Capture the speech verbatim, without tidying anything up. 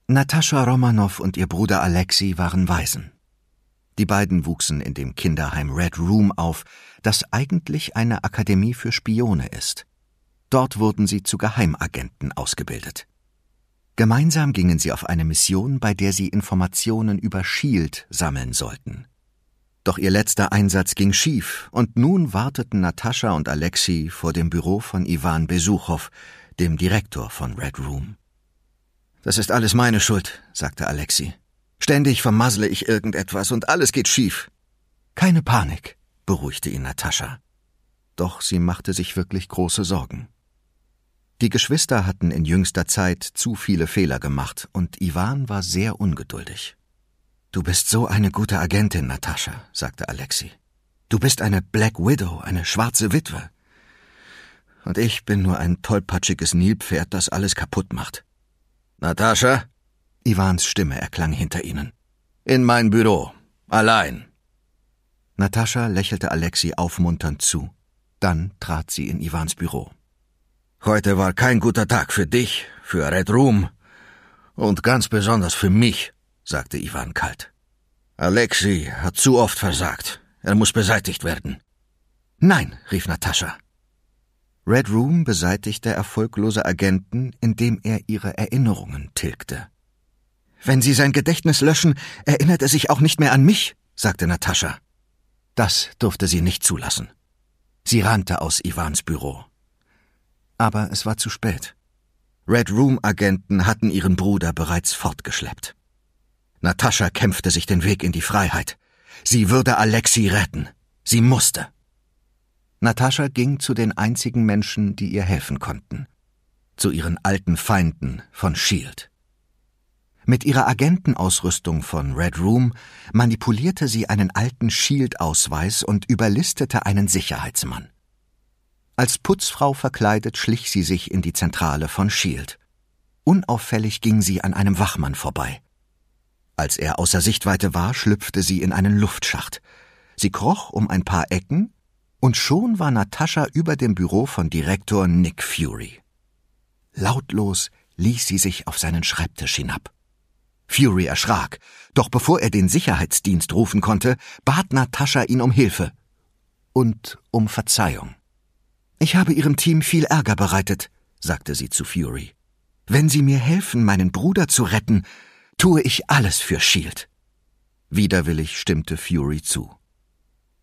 Natascha Romanow und ihr Bruder Alexei waren Waisen. Die beiden wuchsen in dem Kinderheim Red Room auf, das eigentlich eine Akademie für Spione ist. Dort wurden sie zu Geheimagenten ausgebildet. Gemeinsam gingen sie auf eine Mission, bei der sie Informationen über SHIELD sammeln sollten. Doch ihr letzter Einsatz ging schief und nun warteten Natascha und Alexei vor dem Büro von Iwan Besuchow, dem Direktor von Red Room. »Das ist alles meine Schuld«, sagte Alexei. »Ständig vermassle ich irgendetwas und alles geht schief.« »Keine Panik«, beruhigte ihn Natascha. Doch sie machte sich wirklich große Sorgen. Die Geschwister hatten in jüngster Zeit zu viele Fehler gemacht und Iwan war sehr ungeduldig. »Du bist so eine gute Agentin, Natascha«, sagte Alexei. »Du bist eine Black Widow, eine schwarze Witwe. Und ich bin nur ein tollpatschiges Nilpferd, das alles kaputt macht.« »Natascha?« Iwans Stimme erklang hinter ihnen. »In mein Büro. Allein.« Natascha lächelte Alexei aufmunternd zu. Dann trat sie in Iwans Büro. »Heute war kein guter Tag für dich, für Red Room und ganz besonders für mich«, sagte Iwan kalt. »Alexei hat zu oft versagt. Er muss beseitigt werden.« »Nein«, rief Natascha. Red Room beseitigte erfolglose Agenten, indem er ihre Erinnerungen tilgte. »Wenn Sie sein Gedächtnis löschen, erinnert er sich auch nicht mehr an mich«, sagte Natascha. Das durfte sie nicht zulassen. Sie rannte aus Iwans Büro. Aber es war zu spät. Red Room-Agenten hatten ihren Bruder bereits fortgeschleppt. Natascha kämpfte sich den Weg in die Freiheit. Sie würde Alexei retten. Sie musste. Natascha ging zu den einzigen Menschen, die ihr helfen konnten. Zu ihren alten Feinden von SHIELD. Mit ihrer Agentenausrüstung von Red Room manipulierte sie einen alten SHIELD-Ausweis und überlistete einen Sicherheitsmann. Als Putzfrau verkleidet schlich sie sich in die Zentrale von SHIELD. Unauffällig ging sie an einem Wachmann vorbei. Als er außer Sichtweite war, schlüpfte sie in einen Luftschacht. Sie kroch um ein paar Ecken und schon war Natascha über dem Büro von Direktor Nick Fury. Lautlos ließ sie sich auf seinen Schreibtisch hinab. Fury erschrak, doch bevor er den Sicherheitsdienst rufen konnte, bat Natascha ihn um Hilfe und um Verzeihung. »Ich habe Ihrem Team viel Ärger bereitet«, sagte sie zu Fury. »Wenn Sie mir helfen, meinen Bruder zu retten, tue ich alles für SHIELD.« Widerwillig stimmte Fury zu.